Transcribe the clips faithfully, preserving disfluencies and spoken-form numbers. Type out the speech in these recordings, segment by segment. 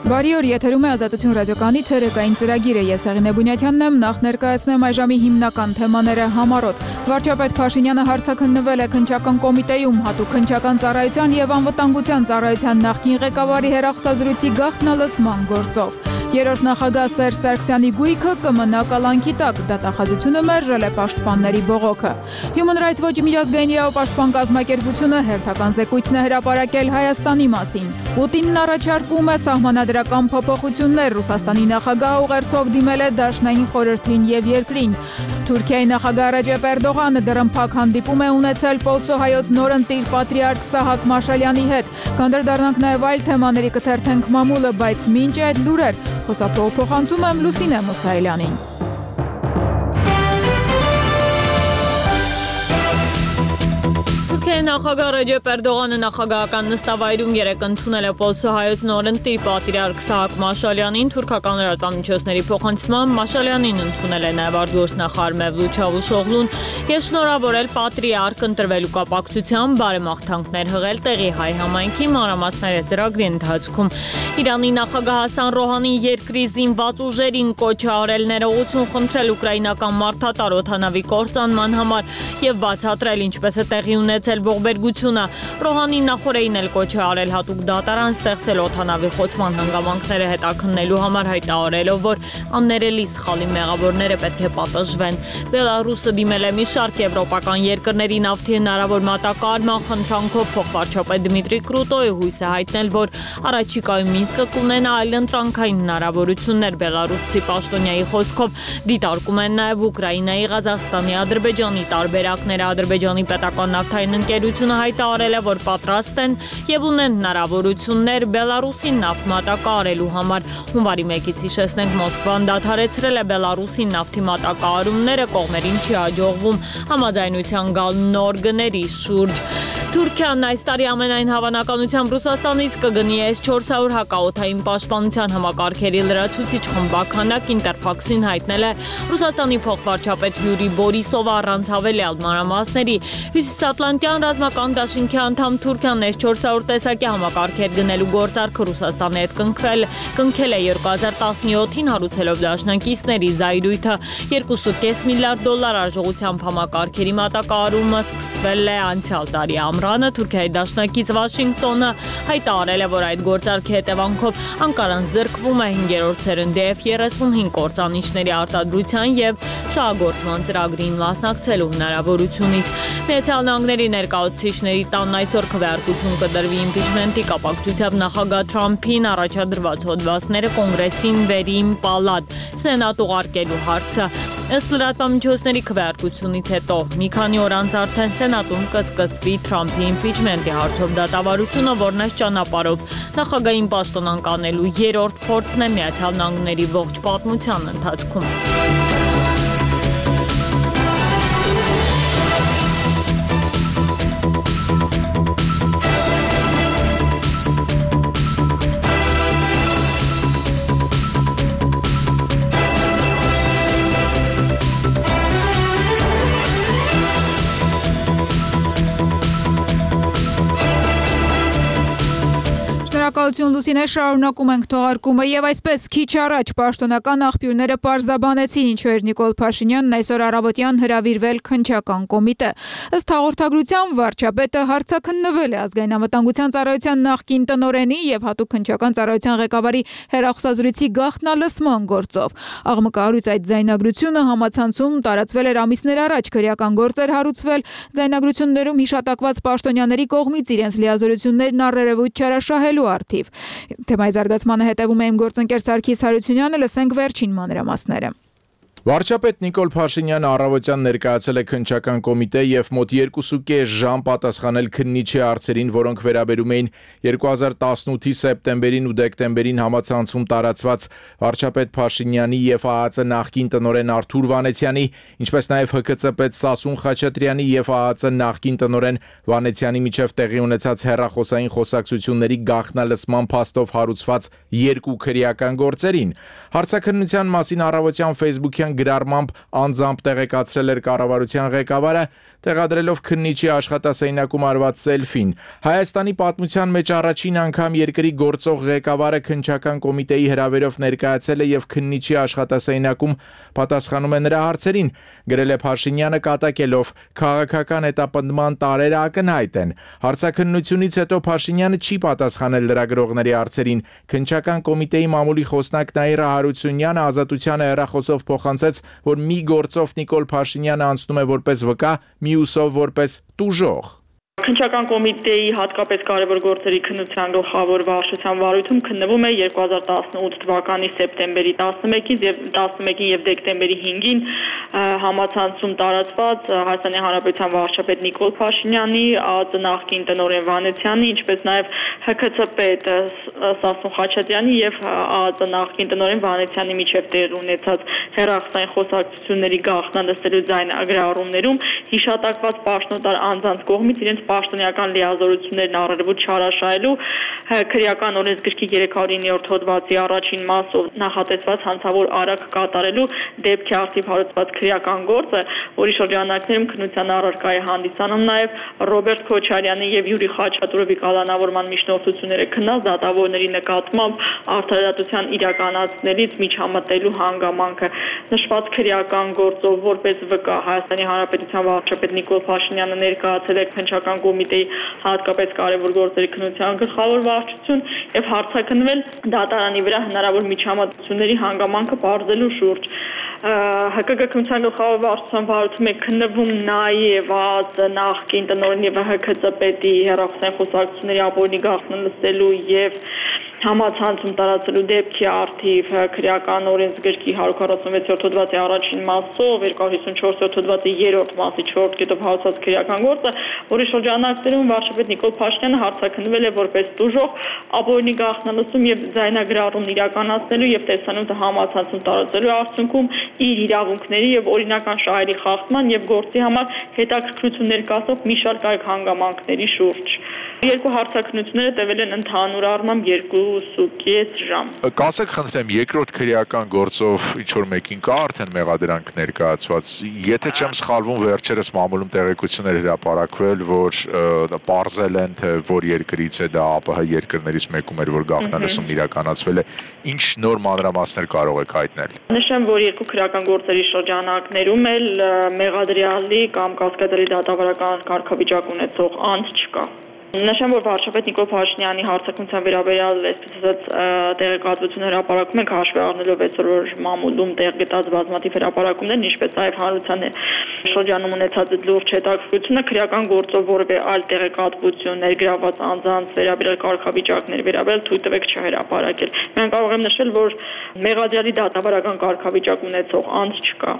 Բարի օր, եթերում է Ազատություն ռադիոկայանի ցերեկային ծրագիրը։ Ես Եղինե Բունյաթյանն եմ, նախ ներկայացնեմ այժմի հիմնական թեմաները համառոտ։ Վարչապետ Փաշինյանը հարցաքննվել է քննչական կոմիտեում, հատուկ քննչական ծառայության եւ անվտանգության ծառայության նախկին ղեկավարի հեռախոսազրույցի գաղտնալսման գործով։ Երրորդ նախագահ Սերժ Սարգսյանի գույքը կմնա կալանքի տակ, դատախազությունը մերժել է պաշտպանների բողոքը։ Human Rights Watch-ի միջազգային իրավապաշտպան կազմակերպությունը հերթական զեկույցն է հրապարակել Հայաստանի մասին։ Պուտինն առաջարկում է սահմանադրական փոփոխություններ, Ռուսաստանի նախագահը ուղերձով դիմել է Դաշնային խորհրդին եւ երկրին։ Թուրքիայի նախագահ Ռեջեփ Էրդողանը դռնփակ հանդիպում է ունեցել Պոլսոհայոց նորընտիր պատրիարք Սահակ Մաշալյանի հետ։ Կանդրադառնանք նաեւ այլ թեմաների, կթերթենք մամուլը, բայց մինչ այդ լուրեր Խոսափող փոխանցում եմ Լուսինե Մուսայելյանին։ Թուրքիայի նախագահ Ռեջեփ Էրդողանը նախագահական նստավայրում երեկ ընդունել է Պոլսոհայոց նորընտիր պատրիարք Սահակ Մաշալյանին։ Թուրքական լրատվամիջոցների փոխանցմամբ Մաշալյանին ընդունել է նաև արտգործնախարար Մևլութ Չավուշօղլուն եւ շնորհավորել պատրիարք ընտրվելու կապակցությամբ բարեմաղթանքներ հղել տեղի հայ համայնքի մանրամասները ծրագրի ընթացքում։ Իրանի նախագահ Հասան Ռոհանին երկրի զինված ուժերին կոչ է արել ներողություն խնդրել ուկրաինական մարդատար օդանավի կործանման համար եւ բացատրել ինչպես է տեղի ունեցել ողբերգությունը։ Ռոհանին նախորդին էլ կոչ է արել հատուկ դատարան ստեղծել օդանավի խոցման հանգամանքները հետաքննելու համար, հայտարարելով, որ աններելի սխալի մեղավորները պետք է պատժվեն։ Բելարուսը դիմել է մի շարք եվրոպական երկրների նավթի հնարավոր մատակարարման խնդրանքով փոխվարչապետ Դմիտրի Կրուտոյը հույս է հայտնել, որ առաջիկայում Մինսկը կունենա այլընտրանքային հնարավորություններ։ Բելարուսցի պաշտոնյայի խոսքով դիտարկում են նաև Ուկրաինայի, Ղազախստանի, Ադրբեջանի տարբերակները։ Ադրբեջանի պետական նավթային ընկերությունը հայտարարել է, որ պատրաստ են եւ ունեն հնարավորություններ Բելարուսին նավթ մատակարարելու համար։ Հունվարի մեկից հիշեցնենք, Մոսկվան դադարեցրել է Բելարուսին նավթի մատակարարումները, կողմերին չի հաջողվում համաձայնության գալ նոր գների շուրջ։ Թուրքիան այս տարի ամենայն հավանականությամբ Ռուսաստանից կգնի էս չորս հարյուր հակաօդային պաշտպանության համակարգերի լրացուցիչ խմբականակ։ Ինտերֆաքսին հայտնել է Ռուսաստանի փոխվարչապետ Յուրի Բորիսովը առանց հավելյալ մանրամասների։ Հյուսիսատլանտյան ռազմական դաշինքի անդամ Թուրքիան էս չորս հարյուր տեսակի համակարգեր գնելու գործարքը Ռուսաստանի հետ կնքվել կնքել է երկու հազար տասնյոթին հարուցելով դաշնակիցների զայրույթը։ երկու կόμμα պենս միլիարդ դոլար արժողությամբ համակարգերի մատակարարումը սկսվել է անցյալ տարի ամռանը։ Թուրքիայի դաշնակից Վաշինգտոնը հայտարարել է, որ այդ գործարքի հետևանքով Անկարան զրկվում է հինգերորդ սերնդի Էֆ երեսունհինգ կործանիչների արտադրության եւ շահագործման ծրագրին մասնակցելու հնարավորությունից։ Միացյալ Նահանգների ներկայացուցիչների տանն այսօր քվեարկություն կդրվի իմպիչմենտի կապակցությամբ նախագահ Թրամփին առաջադրված հոդվածները կոնգրեսին վերին պալատ սենատ ուղարկելու հարցը։ Ըստ լրատվամիջոցների քվեարկությունից հետո մի քանի օր անց արդեն սենատում կսկսվի Թրամփի իմպիչմենտի հարցով դատավարությունը, որն այս ճանապարհով նախագահային պաշտոնանկ անելու երրորդ փորձն է Միացյալ Նահանգների ողջ պատմության ընթացքում։ Շնորհակալություն Լուսինե, շարունակում ենք թողարկումը եւ այսպես քիչ առաջ պաշտոնական աղբյուրները պարզաբանեցին ինչու էր Նիկոլ Փաշինյանն այսօր առավոտյան հրավիրվել քննչական կոմիտե։ Ըստ հաղորդագրության վարչապետը հարցաքննվել է ազգային անվտանգության ծառայության նախկին տնօրենի եւ հատուկ քննչական ծառայության ղեկավարի հեռախոսազրույցի գաղտնալսման գործով։ Աղմկահարույց այդ ձայնագրությունը համացանցում տարածվել էր ամիսներ առաջ, քրեական գործեր հարուցվել ձայնագրություններում հիշատակված պաշտոնյաների կողմից իրենց լիազորություններն առերևույթ չարաշահելու արդիվ։ Թեմայի զարգացմանը հետևում է իմ գործընկեր Սարգիս Հարությունյանը, լսենք վերջին մանրամասները։ Վարչապետ Նիկոլ Փաշինյանը առավոտյան ներկայացել է քննչական կոմիտե եւ մոտ երկու կես ժամ պատասխանել քննիչի հարցերին, որոնք վերաբերում էին երկու հազար տասնութի սեպտեմբերին ու դեկտեմբերին համացանցում տարածված վարչապետ Փաշինյանի եւ ԱԱԾ նախկին տնօրեն Արթուր Վանեցյանի, ինչպես նաեւ Հ Ք Ծ պետ Սասուն Խաչատրյանի եւ ԱԱԾ նախկին տնօրեն Վանեցյանի միջև տեղի ունեցած հեռախոսային խոսակցությունների գաղտնալսման փաստով հարուցված երկու քրեական գործերին։ Հարցաքննության մասին առավոտյան Facebook-յան գրառմամբ անձամբ տեղեկացրել էր կառավարության ղեկավարը, տեղադրելով քննիչի աշխատասենյակում արված սելֆին։ Հայաստանի պատմության մեջ առաջին անգամ երկրի գործող ղեկավարը քննչական կոմիտեի հրավերով ներկայացել է եւ քննիչի աշխատասենյակում պատասխանում է նրա հարցերին, գրել է Փաշինյանը կատակելով. քաղաքական հետապնդման տարերը ակնհայտ են։ Հարցաքննությունից հետո Փաշինյանը չի պատասխանել լրագրողների հարցերին։ Քննչական կոմիտեի մամուլի խոսնակ Նաիրա Հարությունյանը Ազատությանը հեռախոսով փոխանցեց, որ մի գործով Նիկոլ Փաշինյանը անցնում է որպես վկա, մյուսով որպես տուժող։ Քննչական կոմիտեի հատկապես կարևոր գործերի քննության գլխավոր վարչության վարույթում քննվում է երկու հազար տասնութ թվականի սեպտեմբերի տասնմեկից եւ տասնմեկին եւ դեկտեմբերի հինգին համացանցում տարածված Հայաստանի Հանրապետության վարչապետ Նիկոլ Փաշինյանի, ԱԱԾ նախկին տնօրեն Վանեցյանի, ինչպես նաեւ Հ K C պետ Սասուն Խաչատրյանի եւ ԱԱԾ նախկին տնօրեն Վանեցյանի միջև տեղի ունեցած հեռախոսային խոսակցությունների գաղտնալսելու ձայնագրառումներում հիշատակված պաշտոնատար անձանց կողմից իրենց պաշտոնյական լիազորություններն առերևույթ չարաշահելու քրեական օրենսգրքի երեք հարյուր իններորդ հոդվածի առաջին մասով նախատեսված հանցավոր արարք կատարելու դեպքի արդիվ հարուցված քրեական գործը, որի շրջանակներում քննության առարկա է հանդիսանում նաև Ռոբերտ Քոչարյանի եւ Յուրի Խաչատուրովի կալանավորման միջնորդությունները քննած դատավորների նկատմամբ արդարադատության իրականացնելից միջամտելու հանգամանքը։ Նշված քրեական գործով որպես վկա Հայաստանի Հանրապետության վարչապետ Նիկոլ Փաշինյանը ներկայացել է քննչական կոմիտեի հատկապես կարևոր գործերի քննության գլխավոր վարչություն եւ հարցաքննվել դատարանի վրա հնարավոր միջամտությունների հանգամանքը բարձելու շուրջ։ Հ K G քննության գլխավոր վարչության վարույթում է քննվում նաեւ ԱԱԾ նախկին տնօրեն եւ Հ K C պետի հեռախոսային խոսակցությունների ապօրինի գաղտնալսելու եւ համացանցում տարածելու դեպքի արդիվ քրեական օրենսգրքի հարյուր քառասունվեցերորդ հոդվածի առաջին մասով երկու հարյուր հիսունչորսերորդ հոդվածի երրորդ մասի չորրորդ կետով հարուցած քրեական գործը, որի շրջանակներում վարչապետ Նիկոլ Փաշինյանը հարցաքննվել է որպես տուժող, ապօրինի գաղտնալսում եւ ձայնագրառում իրականացնելու եւ տեսանյութը համացանցում տարածելու արդյունքում իր իրավունքների եւ օրինական շահերի խախտման եւ գործի համար հետաքրքրություն ներկայացող մի շարք այլ հանգամանքների շուրջ։ Երկու հարցաքննությունները տևել են ընդհանուր առմամբ երկուսուկես ժամ։ Կասեք խնդրեմ, երկրորդ քրեական գործով ինչ որ մեկին կա արդեն մեղադրանք ներկայացված։ Եթե չեմ սխալվում, վերջերս մամուլում տեղեկություններ հրապարակվել, որ պարզել են, թե որ երկրից է դա ԱՊՀ երկրներից մեկում էր, որ գաղտնալսումն իրականացվել է, ինչ նոր մանրամասներ կարող եք հայտնել։ Նշեմ, որ երկու քրեական գործերի շրջանակներում էլ մեղադրյալի կամ կասկածելի դատավարական կարգավիճակ ունեցող անձ չկա։ Նշեմ, որ վարչապետ Նիկոլ Փաշինյանի հարցաքննության վերաբերյալ այսպես ասած տեղեկատվություն հրապարակում ենք հաշվի առնելով այսօր որ մամուլում տեղ գտած բազմաթիվ հրապարակումներ, ինչպես նաև հանրության շրջանում ունեցած լուրջ հետաքրքրությունը քրեական գործով որևէ այլ տեղեկատվություն ներգրաված անձանց վերաբերյալ կարգավիճակներ վերաբերյալ թույլ տվեք չհրապարակել։ Մենք կարող եմ նշել, որ մեղադրյալի դատավարական կարգավիճակ ունեցող անձ չկա։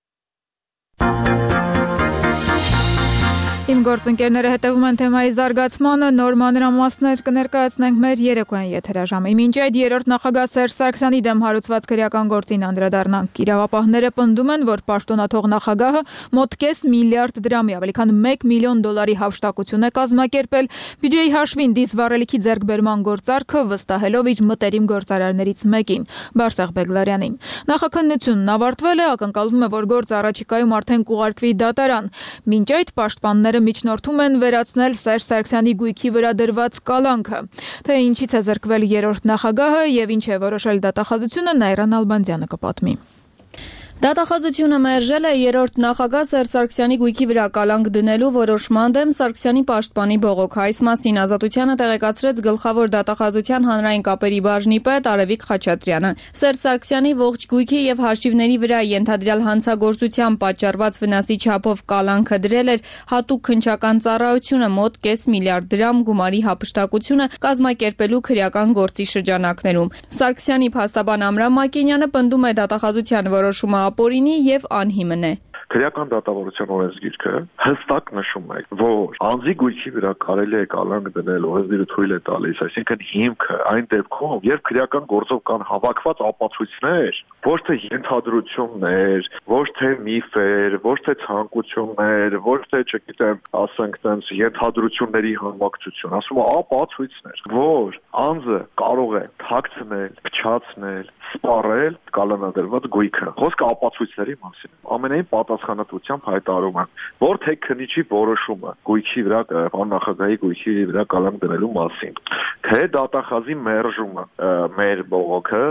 Իմ գործընկերները հետևում են թեմայի զարգացմանը, նոր մանրամասներ կներկայացնենք մեր երեկոյան եթերաժամի։ Մինչ այդ երրորդ նախագահ Սերժ Սարգսյանի դեմ հարուցված քրեական գործին անդրադառնանք։ Իրավապահները պնդում են, որ պաշտոնաթող նախագահը մոտ կես միլիարդ դրամի, ավելի քան մեկ միլիոն դոլարի հափշտակություն է կազմակերպել բյուջեի հաշվին դիզ վառելիքի ձեռքբերման գործարքը վստահելով իր մտերիմ գործարարներից մեկին՝ Բարսեղ Բեգլարյանին։ Նախաքննությունն ավարտվել է, ակնկալվում է, որ գործը առաջիկայում արդեն կուղարկվի դատարան։ Մինչ այդ պաշտպանները միջնորդում են վերացնել Սերժ Սարգսյանի գույքի վրա դրված կալանքը։ Թե ինչից է զրկվել երրորդ նախագահը եւ ինչ է որոշել դատախազությունը, Նաիրա Նալբանդյանը կպատմի։ Դատախազությունը մերժել է երրորդ նախագահ Սերժ Սարգսյանի գույքի վրա կալանք դնելու որոշման դեմ Սարգսյանի պաշտպանի բողոք։ Այս մասին Ազատությանը տեղեկացրեց գլխավոր դատախազության հանրային կապերի բաժնի պետ Արևիկ Խաչատրյանը։ Սերժ Սարգսյանի ողջ գույքի եւ հաշիվների վրա ենթադրյալ հանցագործության պատճառված վնասի չափով կալանքը դրել էր հատուկ քննչական ծառայությունը մոտ կես միլիարդ դրամ գումարի հափշտակությունը կազմակերպելու քրեական գործի շրջանակներում։ Սարգսյանի փաստաբան Ամրամ Մակենյանը պնդում է դատախազության որոշումը ապօրինի եւ անհիմն է։ քրեական դատավարության օրենսգիրքը հստակ նշում է, որ անձի գույքի վրա կարելի է կալանք դնել, օրենսգիրը թույլ է տալիս, այսինքն հիմքը այն դեպքում, երբ քրեական գործով կան հավաքված ապացույցներ, ոչ թե ենթադրություններ, ոչ թե միֆեր, ոչ թե ցանկություններ, ոչ թե, չգիտեմ, ասենք տենց ենթադրությունների համակցություն, ասում է ապացույցներ, որ անձը կարող է թաքցնել, փչացնել, սպառել կալանադրված գույքը։ Խոսքը ապացույցների մասին։ Ամենայն պատասխանատվությամբ հայտարարում եմ, որ թե քննիչի որոշումը գույքի վրա, աննախագահի գույքի վրա կալանք դնելու մասին, թե դատախազի մերժումը մեր բողոքը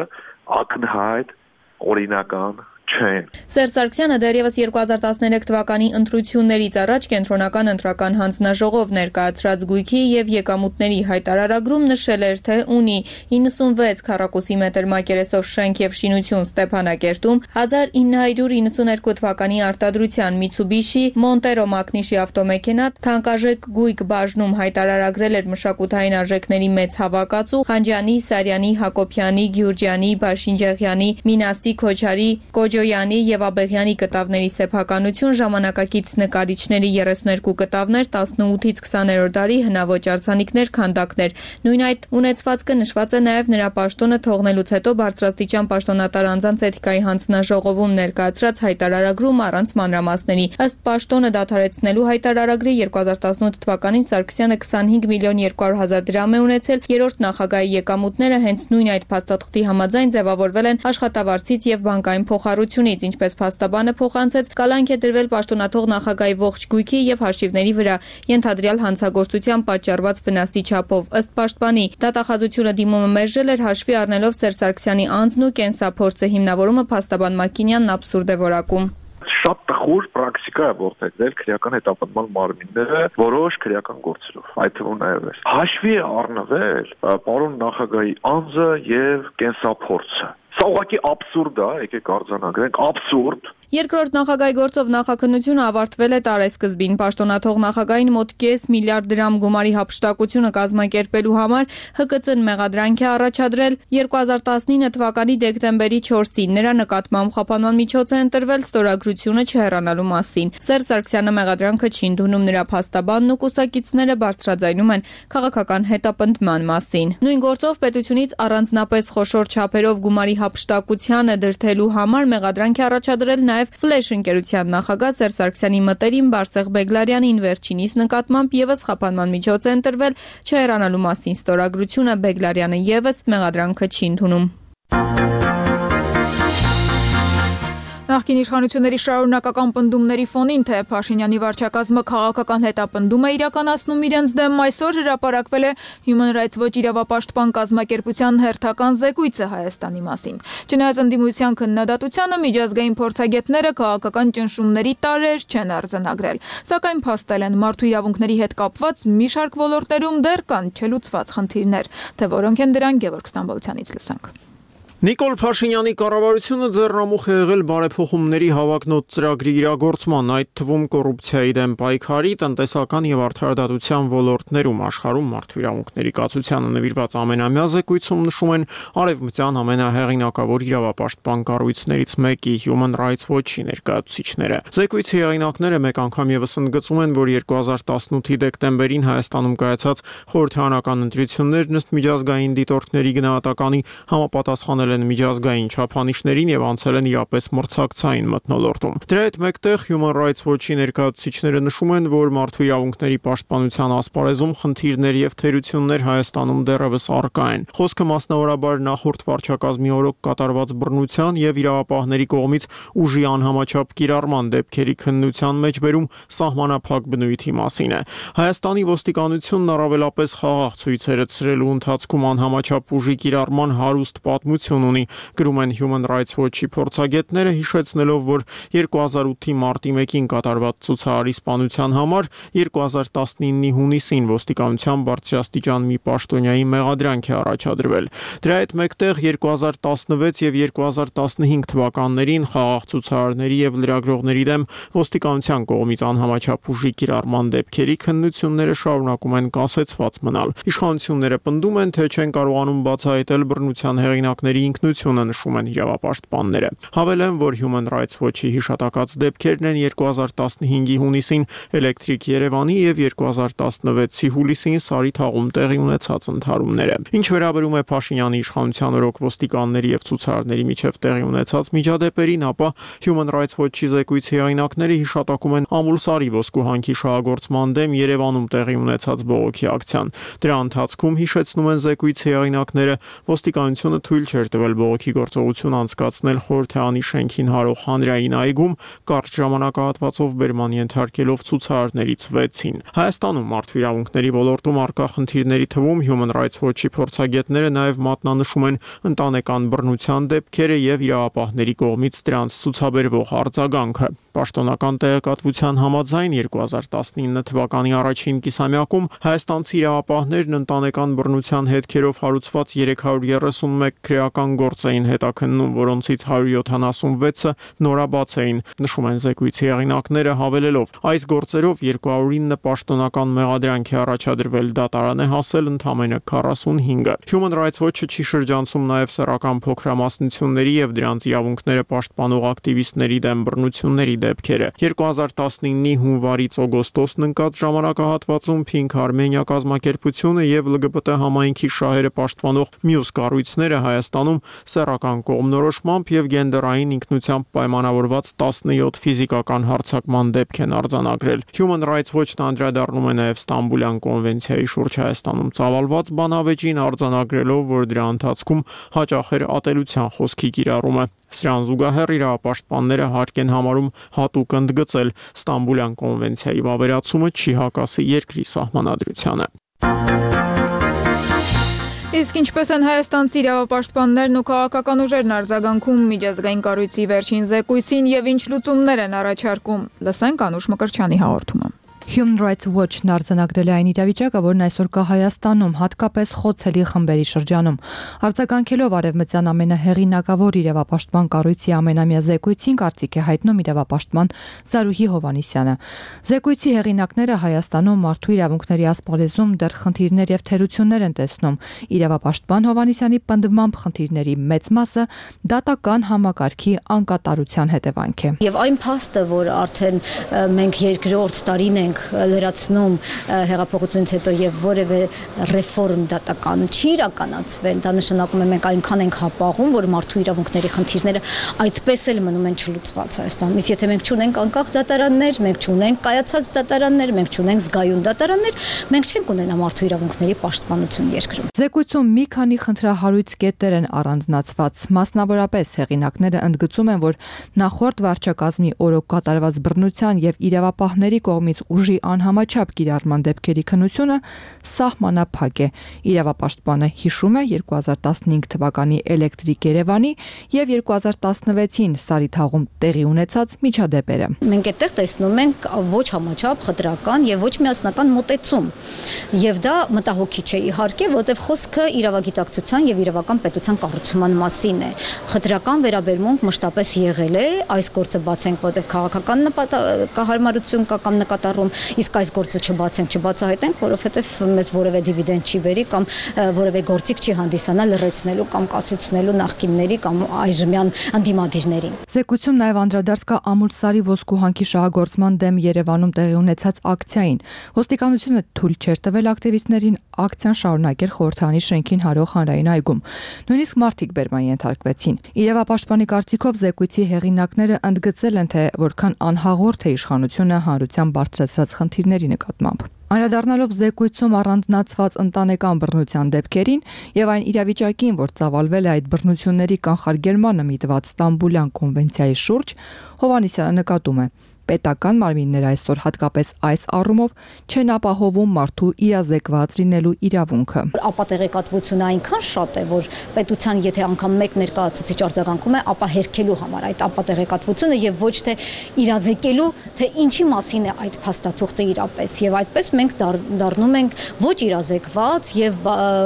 ակնհայտ օրինական չեն։ Սերժ Սարգսյանը դեռևս երկու հազար տասներեք թվականի ընտրություններից առաջ կենտրոնական ընտրական հանձնաժողով ներկայացրած գույքի եւ եկամուտների հայտարարագրում նշել էր, թե ունի իննսունվեց քառակուսի մետր մակերեսով շենք եւ շինություն Ստեփանակերտում, հազար ինը հարյուր իննսուներկու թվականի արտադրության Mitsubishi Montero մակնիշի ավտոմեքենա, թանկարժեք գույք բաժնում հայտարարագրել էր մշակութային արժեքների մեծ հավաքածու Խանջյանի, Սարյանի, Հակոբյանի, Գյուրջյանի, Բաշինջեղյանի, Մինասի, Քոչարի, Կոջոյանի եւ Աբեղյանի կտավների սեփականություն, ժամանակակից նկարիչների երեսուներկու կտավներ, տասնութից քսաներորդ դարի հնաոճ արձանիկներ, քանդակներ։ Նույն այդ ունեցվածքը նշված է նաեւ նրա պաշտոնը թողնելուց հետո բարձրաստիճան պաշտոնատար անձանց էթիկայի հանձնաժողովում ներկայացրած հայտարարագրում առանց մանրամասների։ Ըստ պաշտոնը դադարեցնելու հայտարարագրի երկու հազար տասնութ թվականին Սարգսյանը քսանհինգ միլիոն երկու հարյուր հազար դրամ է ունեցել, երրորդ նախագահի եկամուտները հենց նույն այդ փաստաթղթի համաձայն ձևավորվել են աշխատավարձից եւ բանկային փոխառությունից, ինչպես փաստաբանը փոխանցեց, կալանք է դրվել պաշտոնաթող նախագահի ողջ գույքի եւ հաշիվների վրա ենթադրյալ հանցագործության պատճառված վնասի չափով։ Ըստ պաշտպանի, դատախազությունը դիմումը մերժել էր հաշվի առնելով Սերժ Սարգսյանի անձն ու կենսափորձը, հիմնավորումը փաստաբան Մակինյանն աբսուրդ է որակում։ Շատ տխուր պրակտիկա է որդեգրել քրեական հետապնդման մարմինները որոշ քրեական գործերով, այդ թվում նաև է։ Հաշվի է առնվել պարոն նախագահի անձը եւ կենսափորձը։ Սա ուղղակի աբսուրդ է, եկեք արձանագրենք, աբսուրդ։ Երկրորդ նախագահի գործով նախաքննությունը ավարտվել է տարեսկզբին։ Պաշտոնաթող նախագահին մոտ կես միլիարդ դրամ գումարի հափշտակությունը կազմակերպելու համար Հ Կ Ծ-ն մեղադրանք է առաջադրել երկու հազար տասնինը թվականի դեկտեմբերի չորսին։ Նրա նկատմամբ խափանման միջոց է ընտրվել ստորագրությունը չհեռանալու մասին։ Սերժ Սարգսյանը մեղադրանքը չի ընդունում, նրա փաստաբանն ու կուսակիցները բարձրաձայնում են քաղաքական հետապնդման մասին։ Նույն գործով պետությունից առանձնապես խոշոր չափերով գումարի հափշտակությանը դրդելու համար մեղադրանք է առաջադրել նաև Ֆլեշ ընկերության նախագահ Սերժ Սարգսյանի մտերիմ Բարսեղ Բեգլարյանին, վերջինիս նկատմամբ եւս խափանման միջոց է ընտրվել չհեռանալու մասին ստորագրությունը, Բեգլարյանը եւս մեղադրանքը չի ընդունում։ Նախկին իշխանությունների շարունակական պնդումների ֆոնին, թե Փաշինյանի վարչակազմը քաղաքական հետապնդում է իրականացնում իրենց դեմ, այսօր հրապարակվել է Human Rights Watch իրավապաշտպան կազմակերպության հերթական զեկույցը Հայաստանի մասին։ Չնայած ընդդիմության քննադատությանը, միջազգային փորձագետները քաղաքական ճնշումների տարեր չեն արձանագրել, սակայն փաստել են մարդու իրավունքների հետ կապված մի շարք ոլորտներում դեռ կան չլուծված խնդիրներ, թե որոնք են դրանք Գևորգ Ստամբոլցյանից լսանք։ Նիկոլ Փաշինյանի կառավարությունը ձեռնամուխ է եղել բարեփոխումների հավակնոտ ծրագրի իրագործման, այդ թվում կոռուպցիայի դեմ պայքարի, տնտեսական եւ արդարադատության ոլորտներում աշխարհում մարդու իրավունքների կացությանը նվիրված ամենամյա զեկույցում նշում են արևմտյան ամենահեղինակավոր իրավապաշտպան կառույցներից մեկի Human Rights Watch-ի ներկայացուցիչները։ Զեկույցի հեղինակները մեկ անգամ եւս ընդգծում են, որ երկու հազար տասնութի դեկտեմբերին Հայաստանում կայացած խորհրդարանական ընտրություններն ըստ միջազգային դիտորդների գնահատականի համապատասխանել են միջազգային չափանիշներին եւ անցել են իրապես մրցակցային մթնոլորտում։ Դրա հետ մեկտեղ Human Rights Watch-ի ներկայացուցիչները նշում են, որ մարդու իրավունքների պաշտպանության ասպարեզում խնդիրներ եւ թերություններ Հայաստանում դեռևս առկա են։ Խոսքը մասնավորաբար նախորդ վարչակազմի օրոք կատարված բռնության եւ իրավապահների կողմից ուժի անհամաչափ կիրառման դեպքերի քննության մեջ բերում սահմանափակ բնույթի մասին է։ Հայաստանի ոստիկանությունն առավելապես խաղաղ ցույցեր է ցրելու ընթացքում անհամաչափ ուժի կիրառման հարուստ պատմություն ունի, գրում են Human Rights Watch-ի փորձագետները, հիշեցնելով, որ երկու հազար ութի մարտի մեկին կատարված ցուցահարի սպանության համար երկու հազար տասնինի հունիսին ոստիկանության բարձրաստիճան մի պաշտոնյայի մեղադրանք է առաջադրվել։ Դրա հետ մեկտեղ երկու հազար տասնվեց եւ երկու հազար տասնհինգ թվականներին խաղաղ ցուցահարների եւ լրագրողների դեմ ոստիկանության կողմից անհամաչափ ուժի կիրառման դեպքերի քննությունները շարունակում են կասեցված մնալ։ Իշխանությունները պնդում են, թե չեն կարողանում բացահայտել բռնության հեղինակների ինքնությունը, նշում են իրավապաշտպանները։ Հավելեն, որ Human Rights Watch-ի հիշատակած դեպքերն են երկու հազար տասնհինգի հունիսին Էլեկտրիկ Երևանի եւ երկու հազար տասնվեցի հուլիսին Սարի թաղում տեղի ունեցած ընդհարումները։ Ինչ վերաբերում է Փաշինյանի իշխանության օրոք ոստիկանների եւ ցուցարարների միջև տեղի ունեցած միջադեպերին, ապա Human Rights Watch-ի զեկույցի հեղինակները հիշատակում են Ամուլսարի ոսկու հանքի շահագործման դեմ Երևանում տեղի ունեցած բողոքի ակցիան։ Դրա ընթացքում, հիշեցնում են զեկույցի հեղինակները, ոստիկանությունը թույլ չէր տվել բողոքի գործողություն անցկացնել Խորհրդանի շենքին հարող հանրային այգում, կարճ ժամանակահատվածով բերման ենթարկելով ցուցարարներից վեցին։ Հայաստանում մարդու իրավունքների ոլորտում առկա խնդիրների թվում Human Rights Watch-ի փորձագետները նաև մատնանշում են ընտանեկան բռնության դեպքերը եւ իրավապահների կողմից դրանց ցուցաբերվող արձագանքը։ Պաշտոնական տեղեկատվության համաձայն երկու հազար տասնինը թվականի առաջին կիսամյակում հայաստանցի իրավապահներն ընտանեկան բռնության հետքերով հարուցված երեք հարյուր երեսունմեկ քրեական գործ էին հետաքննում, որոնցից հարյուր յոթանասունվեցը նորաբաց էին, նշում են զեկույցի հեղինակները, հավելելով. այս գործերով երկու հարյուր ինը պաշտոնական մեղադրանք է առաջադրվել, դատարան է հասել ընդամենը քառասունհինգը։ Human Rights Watch-ը չի շրջանցում նաև սեռական փոքրամասնությունների եւ դրանց իրավունքները պաշտպանող ակտիվիստների դեմ բռնությունների դեպքերը։ երկու հազար տասնինի հունվարից օգոստոսն ընկած ժամանակահատվածում Pink Armenia կազմակերպությունը եւ L G B T համայնքի շահերը պաշտպանող մյուս կառույցները Հայաստանում սեռական կողմնորոշմամբ եւ գենդերային ինքնությամբ պայմանավորված տասնյոթ ֆիզիկական հարձակման դեպք են արձանագրել։ Human Rights Watch-ն անդրադառնում է նաև Ստամբուլյան կոնվենցիայի շուրջ Հայաստանում ծավալված բանավեճին, արձանագրելով, որ դրա ընթացքում հաճախ էր ատելության խոսքի կիրառումը։ Սրան զուգահեռ իրավապաշտպանները հարկ են համարում հատուկ ընդգծել Ստամբուլյան կոնվենցիայի վավերացումը չի հակասի երկրի սահմանադրությանը։ Իսկ ինչպես են հայաստանցի իրավապաշտպաններն ու քաղաքական ուժերն արձագանքում միջազգային կառույցի վերջին զեկույցին եւ ինչ լուծումներ են առաջարկում, լսենք Անուշ Մկրտչյանի հաղորդումը։ Human Rights Watch-ն արձանագրել է այն իրավիճակը, որն այսօր կա Հայաստանում, հատկապես խոցելի խմբերի շրջանում։ Արձագանքելով արևմտյան ամենահեղինակավոր իրավապաշտպան կառույցի ամենամյա զեկույցին, կարծիք է հայտնում իրավապաշտպան Զարուհի Հովհաննիսյանը։ Զեկույցի հեղինակները Հայաստանում մարդու իրավունքների ասպարեզում դեռ խնդիրներ եւ թերություններ են տեսնում։ Իրավապաշտպան Հովհաննիսյանի պնդմամբ խնդիրների մեծ մասը դատական համակարգի անկատարության հետևանք է։ Եվ այն փաստը, որ արդեն մենք երկրորդ տարին ենք լրացնում հեղափոխությունից հետո եւ որևէ ռեֆորմ դատական չի իրականացվել, դա նշանակում է մենք այնքան ենք հապաղում, որ մարդու իրավունքների խնդիրները այդպես էլ մնում են չլուծված Հայաստանում։ Իսկ եթե մենք չունենք անկախ դատարաններ, մենք չունենք կայացած դատարաններ, մենք չունենք զգայուն դատարաններ, մենք չենք ունենա մարդու իրավունքների պաշտպանություն երկրում։ Զեկույցում մի քանի խնդրահարույց կետեր են առանձնացված։ Մասնավորապես հեղինակները ընդգծում են, որ նախորդ վարչակազմի օրոք կատարված բռնության եւ իրավապահների կողմից ուժի անհամաչափ կիրառման դեպքերի քննությունը սահմանափակ է։ Իրավապաշտպանը հիշում է երկու հազար տասնհինգ թվականի Էլեկտրիկ Երևանի եւ երկու հազար տասնվեցին Սարի թաղում տեղի ունեցած միջադեպերը։ Մենք այդտեղ տեսնում ենք ոչ համաչափ խտրական եւ ոչ միասնական մոտեցում։ Եվ դա մտահոգիչ է իհարկե, որտեղ խոսքը իրավագիտակցության եւ իրավական պետության կառուցման մասին է։ Խտրական վերաբերմունք մշտապես եղել է, այս գործը բացենք, որտեղ քաղաքական նպատակահարմարություն կա կամ նկատառում, իսկ այս գործը չբացենք, չբացահայտենք, որովհետեւ մեզ որևէ դիվիդենդ չի բերի կամ որևէ գործիք չի հանդիսանա լրացնելու կամ կասեցնելու նախկինների կամ այժմյան անդիմադիրներին։ Զեկույցում նաև անդրադարձ կա Ամուլսարի ոսկու հանքի շահագործման դեմ Երևանում տեղի ունեցած ակցիային։ Ոստիկանությունը թույլ չէր տվել ակտիվիստներին ակցիան շարունակել Խորհրդանի շենքին հարող հանրային այգում։ Նույնիսկ մարդիկ բերման ենթարկվեցին։ Իրավապաշտպանի կարծիքով զեկույցի հեղինակները ընդգծել են, թե որքան անհաղորդ է իշխանությունը հանրության բարձրացրած խնդիրների նկատմամբ։ Անդրադառնալով զեկույցում առանձնացված ընտանեկան բռնության դեպքերին եւ այն իրավիճակին, որ ծավալվել է այդ բռնությունների կանխարգելմանը միտված Ստամբուլյան կոնվենցիայի շուրջ, Հովհաննիսյանը նկատում է. պետական մարմինները այսօր հատկապես այս առումով չեն ապահովում մարդու իրազեկված լինելու իրավունքը։ Ապատեղեկատվությունը այնքան շատ է, որ պետության եթե անգամ մեկ ներկայացուցիչ արձագանքում է, ապա հերքելու համար այդ ապատեղեկատվությունը եւ ոչ թե իրազեկելու, թե ինչի մասին է այդ փաստաթուղթը իրապես։ Եվ այդպես մենք դառնում ենք ոչ իրազեկված եւ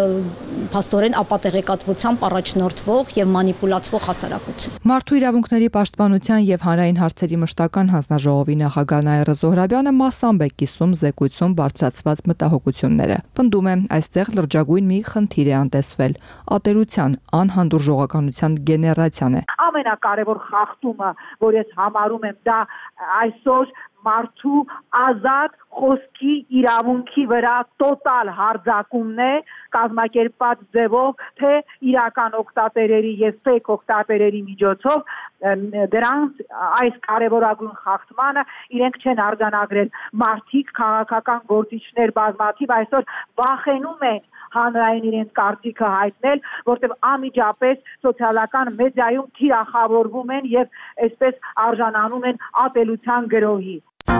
փաստորեն ապատեղեկատվությամբ առաջնորդվող եւ մանիպուլացվող հասարակություն։ Մարդու իրավունքների պաշտպանության եւ հանրային հարցերի մշտական հանձնաժողովի ժողովի նախագահ Նաիրա Զոհրաբյանը մասամբ է կիսում զեկույցում բարձրացված մտահոգությունները։ Պնդում է, այստեղ լրջագույն մի խնդիր է անտեսվել՝ ատելության, անհանդուրժողականության գեներացիան է։ Ամենակարևոր խախտումը, որ ես համարում եմ, դա այսօր մարդու ազատ խոսքի իրավունքի վրա տոտալ հարձակումն է կազմակերպված ձևով, թե իրական օգտատերերի եւ ֆեյք օգտատերերի միջոցով դրանց այս կարևորագույն խախտմանը իրենք չեն արձանագրել։ Մարդիկ, քաղաքական գործիչներ բազմաթիվ այսօր վախենում են հանրային իրենց կարծիքը հայտնել, որտեղ անմիջապես սոցիալական մեդիայում թիրախավորվում են եւ այսպես արժանանում են ատելության գրոհի։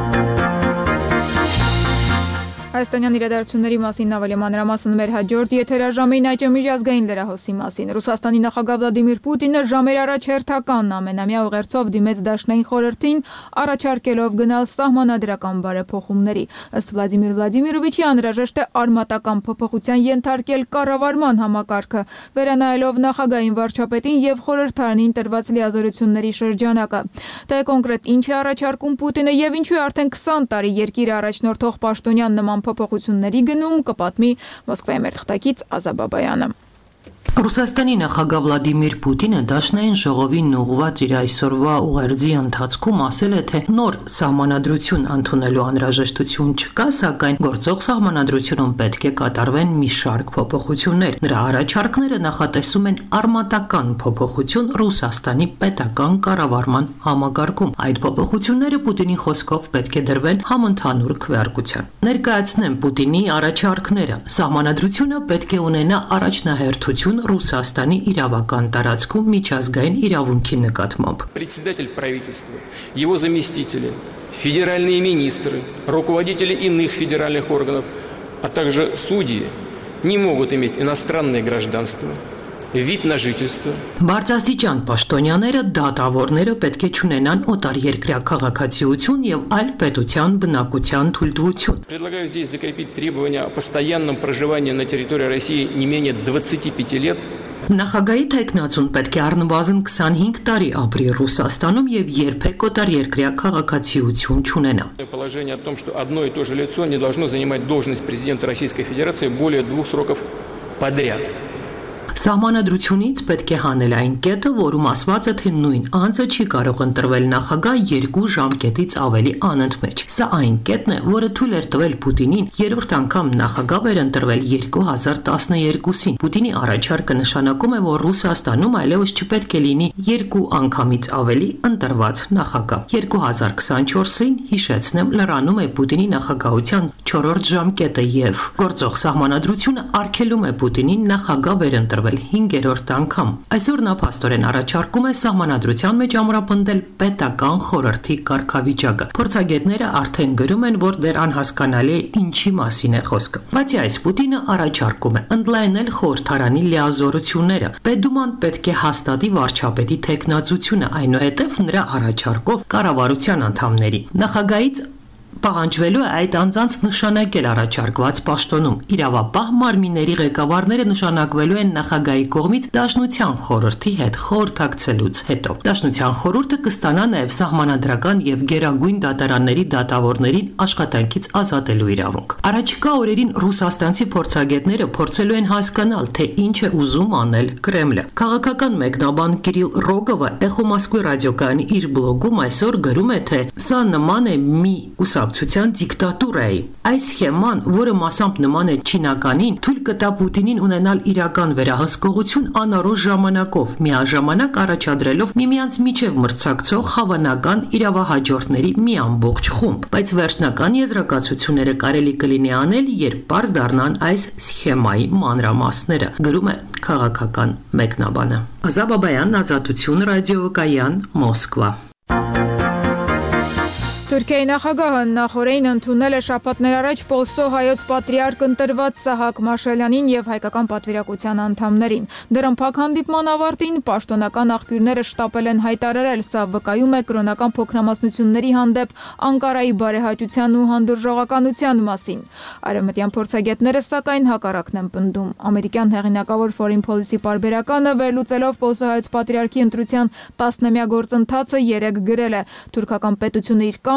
Հայաստանյան իրադարձությունների մասին ավելի մանրամասն մեր հաջորդ եթերաժամին այժմ միջազգային լրահոսի մասին։ Ռուսաստանի նախագահ Վլադիմիր Պուտինը ժամեր առաջ հերթական ամենամյա ուղերձով դիմեց Դաշնային խորհրդին, առաջարկելով գնալ սահմանադրական բարեփոխումների։ Ըստ Վլադիմիր Վլադիմիրովիչի անհրաժեշտ է արմատական փոփոխության ենթարկել կառավարման համակարգը, վերանայելով նախագահային վարչապետին եւ խորհրդարանին տրված լիազորությունների շրջանակը։ Դա կոնկրետ ինչ է առաջարկում Պուտինը եւ ինչու է արդեն քսան տարի երկիրը առաջնորդող պաշտոնյան նման փոփոխությունների գնում, կպատմի Մոսկվայի մեր թղթակից Ազա Բաբայանը։ Ռուսաստանի նախագահ Վլադիմիր Պուտինը Դաշնային ժողովին ուղղված իր այսօրվա ուղերձի ընթացքում ասել է, թե նոր սահմանադրություն ընդունելու անհրաժեշտություն չկա, սակայն գործող սահմանադրությունում պետք է կատարվեն մի շարք փոփոխություններ։ Նրա առաջարկները նախատեսում են արմատական փոփոխություն Ռուսաստանի պետական կառավարման համակարգում։ Այդ փոփոխությունները Պուտինի խոսքով պետք է դրվեն համընդհանուր քվեարկության։ Ներկայացնեմ Պուտինի առաջարկները։ Սահմանադրությունը պետք է ունենա առաջնահերթություն Ռուսաստանի իրավական տարածքում միջազգային իրավունքի նկատմամբ։ Председатель правительства, его заместители, федеральные министры, руководители иных федеральных органов, а также судьи не могут иметь иностранное гражданство, вид на жительство. Բարձրաստիճան պաշտոնյաները, դատավորները պետք է չունենան օտարերկրյա քաղաքացիություն եւ այլ պետության բնակության թույլտվություն։ Предлагаю здесь закрепить требования о постоянном проживании на территории России не менее двадцати пяти лет. Նախագահի թեկնածուն պետք է առնվազն քսանհինգ տարի ապրի Ռուսաստանում եւ երբեք օտարերկրյա քաղաքացիություն չունենա։ Положение о том, что одно и то же лицо не должно занимать должность президента Российской Федерации более двух сроков подряд. Սահմանադրությունից պետք է հանել այն կետը, որում ասված է, թե նույն անձը չի կարող ընտրվել նախագահ երկու ժամկետից ավելի անընդմեջ։ Սա այն կետն է, որը թույլ էր տվել Պուտինին երրորդ անգամ նախագահ վերընտրվել երկու հազար տասներկուսին։ Պուտինի առաջարկը նշանակում է, որ Ռուսաստանում այլևս չպետք է լինի երկու անգամից ավելի ընտրված նախագահ։ երկու հազար քսանչորսին, հիշեցնեմ, լրանում է Պուտինի նախագահության չորրորդ ժամկետը եւ գործող սահմանադրությունը արգելում է Պուտինին նախագահ վերընտրվել հինգերորդ անգամ։ Այսօր նա փաստորեն առաջարկում է սահմանադրության մեջ ամրապնդել պետական խորհրդի կարգավիճակը։ Փորձագետները արդեն գրում են, որ դեռ անհասկանալի է ինչի մասին է խոսքը։ Բացի այս, Պուտինը առաջարկում է ընդլայնել խորհրդարանի լիազորությունները։ Պետդուման պետք է հաստատի վարչապետի թեկնածությունը, այնուհետև նրա առաջարկով կառավարության անդամների։ Նախագահից պահանջվելու է այդ անձանց նշանակել առաջարկված պաշտոնում։ Իրավապահ մարմինների ղեկավարները նշանակվելու են նախագահի կողմից Դաշնության խորհրդի հետ խորհրդակցելուց հետո։ Դաշնության խորհուրդը կստանա նաև սահմանադրական եւ գերագույն դատարանների դատավորներին աշխատանքից ազատելու իրավունք։ Առաջիկա օրերին ռուսաստանցի փորձագետները փորձելու են հասկանալ, թե ինչ է ուզում անել Կրեմլը։ Քաղաքական մեկնաբան Կիրիլ Ռոգովը Էխո Մոսկվի ռադիոկայանի իր բլոգում այսօր գրում է, թե սա նման է մի ուսակցության դիկտատուրայի։ Այս սխեման, որը մասամբ նման է չինականին, թույլ կտա Պուտինին ունենալ իրական վերահսկողություն անառողջ ժամանակով, միաժամանակ առաջադրելով միմյանց միջև մրցակցող հավանական իրավահաջորդների մի ամբողջ խումբ, բայց վերջնական եզրակացությունները կարելի կլինի անել, երբ պարզ դառնան այս սխեմայի մանրամասները, գրում է քաղաքական մեկնաբանը։ Ազա Բաբայան, Ազատություն ռադիոկայան, Մոսկվա։ Թուրքիայի նախագահը նախորդին ընդունել է շաբաթներ առաջ Պոլսո հայոց պատրիարք ընտրված Սահակ Մաշալյանին եւ հայկական պատվիրակության անդամներին։ Դրամփակ հանդիպման ավարտին պաշտոնական աղբյուրները շտապել են հայտարարել, սա վկայում է կրոնական փոքրամասնությունների հանդեպ Անկարայի բարեհաճության ու հանդուրժողականության մասին։ Արևմտյան փորձագետները սակայն հակառակն են պնդում։ Ամերիկյան հեղինակավոր Foreign Policy պարբերականը վերլուծելով Պոլսո հայոց պատրիարքի ընտրության տասնամյա գործընթացը երեք գրել է. թուրքական պետությունը իր կամք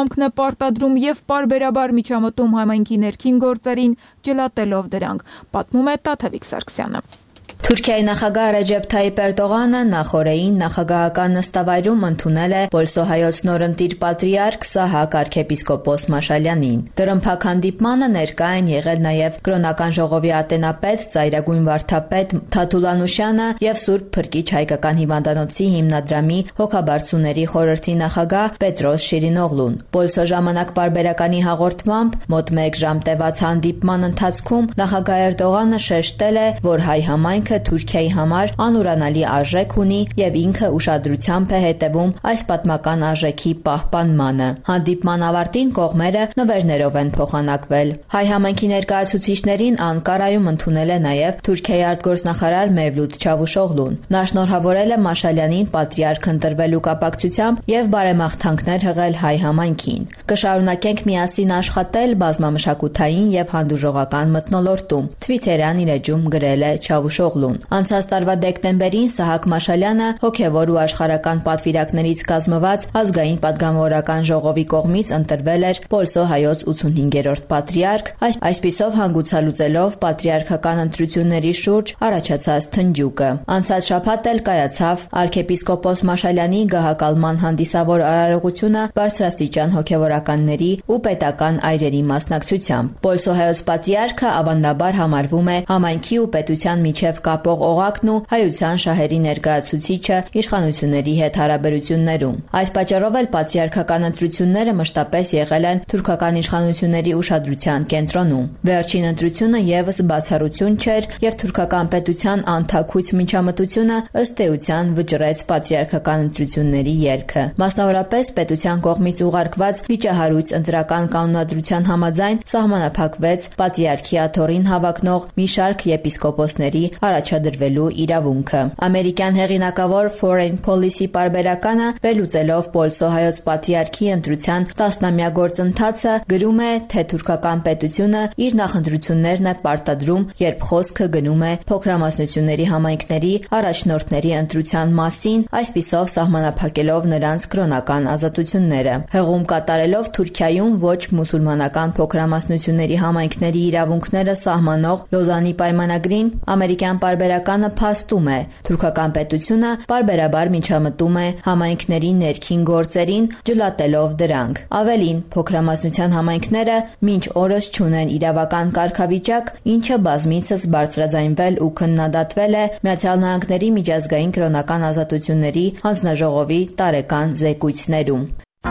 կյանքն է պարտադրում եւ պարբերաբար միջամտում համայնքի ներքին գործերին, ջլատելով դրանք, պատմում է Տաթևիկ Սարգսյանը։ Թուրքիայի նախագահ Ռեջեփ Թայիպ Էրդողանը նախորդին նախագահական նստավայրում ընդունել է Պոլսոհայոց նորընտիր պատրիարք Սահակ arczepiskopos Մաշալյանին։ Դրամփակ հանդիպմանը ներկա են եղել նաև կրոնական ժողովի ատենապետ, ծայրագույն վարդապետ Թաթուլանուշյանը եւ Սուրբ Փրկիչ հայկական հիվանդանոցի հիմնադրամի հոգաբարձուների խորհրդի նախագահ Պետրոս Շիրինօղլուն։ Պոլսո ժամանակ պարբերականի հաղորդմամբ մոտ մեկ ժամ տևած հանդիպման ընթացքում նախագահ Էրդողանը շեշտել է, որ հայ համայնքը Թուրքիայի համար անուրանալի արժեք ունի եւ ինքը ուշադրությամբ է հետևում այս պատմական արժեքի պահպանմանը։ Հանդիպման ավարտին կողմերը նվերներով են փոխանակվել։ Հայ համայնքի ներկայացուցիչներին Անկարայում ընդունել է նաեւ Թուրքիայի արտգործնախարար Մևլութ Չավուշօղլուն։ Նա շնորհավորել է Մաշալյանին պատրիարք ընտրվելու կապակցությամբ եւ բարեմաղթանքներ հղել հայ համայնքին։ Կշարունակենք միասին աշխատել բազմամշակութային եւ հանդուրժողական մթնոլորտում, Twitter-յան իր էջում գրել է Չավուշօղլուն։ Անցած տարվա դեկտեմբերին Սահակ Մաշալյանը հոգևոր ու աշխարհական պատվիրակներից կազմված ազգային պատգամավորական ժողովի կողմից ընտրվել էր Պոլսո հայոց ութսունհինգերորդ պատրիարք, այսպիսով հանգուցալուծելով պատրիարքական ընտրությունների շուրջ առաջացած թնջուկը։ Անցած շաբաթ էլ կայացավ arczepiskopos Մաշալյանի գահակալման հանդիսավոր արարողությունը բարձրաստիճան հոգևորականների ու պետական այրերի մասնակցությամբ։ Պոլսո հայոց պատրիարքը ավանդաբար համարվում է համայնքի ու պետության միջև կապող օղակն ու հայության շահերի ներկայացուցիչը իշխանությունների հետ հարաբերություններում։ Այս պատճառով էլ պատրիարքական ընտրությունները մշտապես եղել են թուրքական իշխանությունների ուշադրության կենտրոնում։ Վերջին ընտրությունը եւս բացառություն չէր եւ թուրքական պետության անթաքույց միջամտությունը ըստ էության վճռեց պատրիարքական ընտրությունների ելքը։ Մասնավորապես պետության կողմից ուղարկված վիճահարույց ընտրական կանոնադրության համաձայն սահմանափակվեց պատրիարքի աթոռին հավակնող մի շարք եպիսկոպոսների առաջադրվելու իրավունքը։ Ամերիկյան հեղինակավոր Foreign Policy պարբերականը վերլուծելով Պոլսո հայոց պատրիարքի ընտրության տասնամյա գործընթացը գրում է, թե թուրքական պետությունը իր նախընտրություններն է պարտադրում, երբ խոսքը գնում է փոքրամասնությունների համայնքների առաջնորդների ընտրության մասին, այսպիսով սահմանափակելով նրանց կրոնական ազատությունները։ Հեղում կատարելով Թուրքիայում ոչ մուսուլմանական փոքրամասնությունների համայնքների իրավունքները սահմանող Լոզանի պայմանագրին ամերիկյան պարբերականը փաստում է, թուրքական պետությունը պարբերաբար միջամտում է համայնքների ներքին գործերին, ջլատելով դրանք։ Ավելին, փոքրամասնության համայնքները մինչ օրս չունեն իրավական կարգավիճակ, ինչը բազմիցս բարձրաձայնվել ու քննադատվել է Միացյալ Նահանգների միջազգային կրոնական ազատությունների հանձնաժողովի տարեկան զեկույցներում։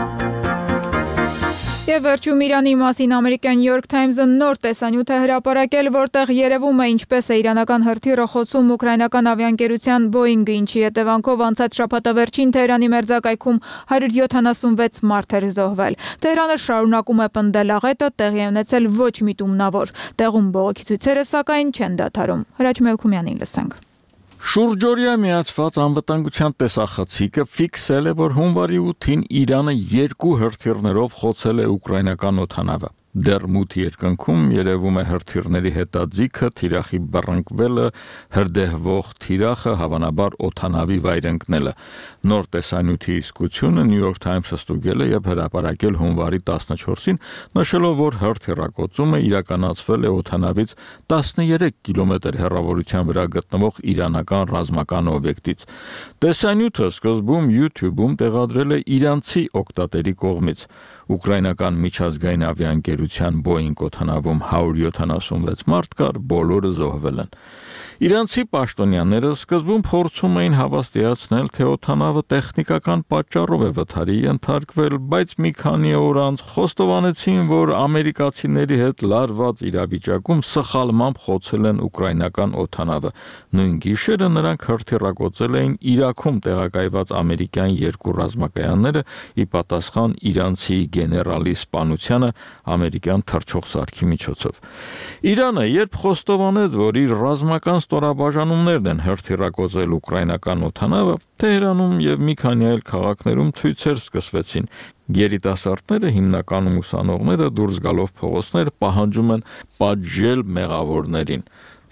Եվ վերջում Իրանի մասին ամերիկյան New York Times-ը նոր տեսանյութ է հրապարակել, որտեղ երևում է ինչպես է իրանական հրթիռը խոցում ուկրաինական ավիաընկերության Boeing-ը, ինչի հետևանքով անցած շաբաթավերջին Թեհրանի մերձակայքում հարյուր յոթանասունվեց մարդ էր զոհվել։ Թեհրանը շարունակում է պնդել աղետը, տեղի է ունեցել ոչ միտումնավոր։ Տեղում բողոքի ցույցերը սակայն չեն դադարում։ Հրաչ Մելքումյանին լսենք։ Շուրջօրյա միացված անվտանգության տեսախցիկը ֆիքսել է, որ հունվարի ութին Իրանը երկու հրթիռներով խոցել է ուկրաինական օդանավը։ Դեռ մութ երկնքում երևում է հրթիռների հետաձիգը, թիրախի բռնկվելը, հրդեհվող թիրախը, հավանաբար օդանավի վայր ընկնելը։ Նոր տեսանյութի իսկությունը New York Times-ը ստուգել է եւ հրապարակել հունվարի տասնչորսին, նշելով, որ հրթիռակոծումը իրականացվել է օդանավից տասներեք կիլոմետր հեռավորության վրա գտնվող իրանական ռազմական օբյեկտից։ Տեսանյութը սկզբում YouTube-ում տեղադրել է իրանցի օգտատերի կողմից։ Ուկրաինական միջազգային ավիաընկերության Boeing օդանավում հարյուր յոթանասունվեց մարդ կար, բոլորը զոհվել են։ Իրանցի պաշտոնյաները սկզբում փորձում էին հավաստիացնել, թե օդանավը տեխնիկական պատճառով է վթարի ենթարկվել, բայց մի քանի օր անց խոստովանեցին, որ ամերիկացիների հետ լարված իրավիճակում սխալմամբ խոցել են ուկրաինական օդանավը։ Նույն գիշերը նրանք հրթիռակոծել էին Իրաքում տեղակայված ամերիկյան երկու ռազմակայանները՝ ի պատասխան իրանցի գեներալի սպանությանը ամերիկյան թռչող սարքի միջոցով։ Իրանը, երբ խոստովանեց, որ իր ռազմական ստորաբաժանումներն են հրթիռակոծել ուկրաինական օդանավը, Թեհրանում եւ մի քանի այլ քաղաքներում ցույցեր սկսվեցին։ Երիտասարդները, հիմնականում ուսանողները, դուրս գալով փողոցներ պահանջում են պատժել մեղավորներին։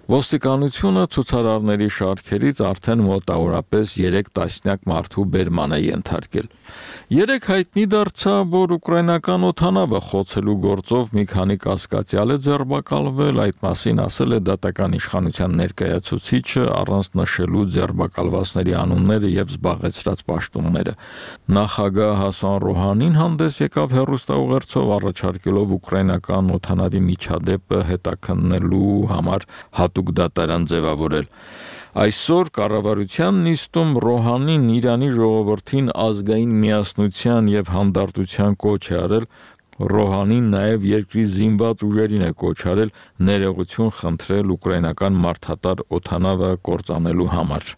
Ոստիկանությունը ցուցարարների շարքերից արդեն մոտավորապես երեք տասնյակ մարդու բերման է ենթարկել։ Երեք հայտնի դարձավ, որ ուկրաինական օդանավը խոցելու գործով մի քանի կասկածյալ է ձերբակալվել, այդ մասին ասել է դատական իշխանության ներկայացուցիչը առանց նշելու ձերբակալվածների անունները եւ զբաղեցրած պաշտոնները։ Նախագահ Հասան Ռոհանին հանդես եկավ հեռուստաուղերձով առաջարկելով ուկրաինական օդանավի միջադեպը հետաքննելու համար հատուկ դատարան ձևավորել։ Այսօր կառավարության նիստում Ռոհանին Իրանի ժողովրդին ազգային միասնության եւ հանդարտության կոչ է արել, Ռոհանին նաեւ երկրի զինված ուժերին է կոչ արել ներողություն խնդրել ուկրաինական մարդատար օդանավը կործանելու համար։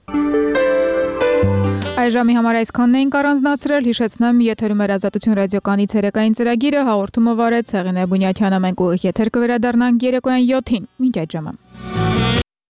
Այժմի համար այսքանն էինք առանձնացրել, հիշեցնեմ, եթերում էր Ազատություն ռադիոկանի ցերեկային ծրագիրը, հաղորդումը վարեց Հեղինե Բունյաթյանը, մենք ու եթեր կվերադառնանք երեկոյան յոթին, մինչ այդ ժամը։